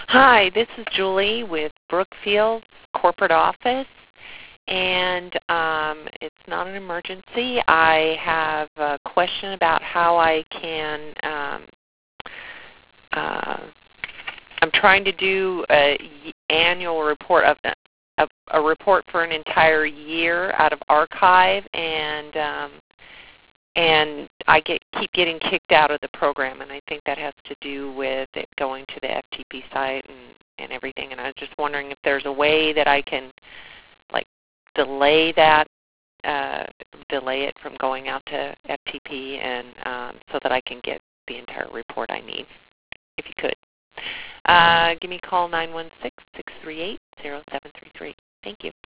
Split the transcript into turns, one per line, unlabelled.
Hi, this is Julie with Brookfield Corporate Office, and it's not an emergency. I have a question about how I can, I'm trying to do an annual report of a report for an entire year out of archive, and I keep getting kicked out of the program, and I think that has to do with it going to the FTP site and everything. And I was just wondering if there's a way that I can like delay it from going out to FTP, and so that I can get the entire report I need. If you could, give me a call 916-638-0733. Thank you.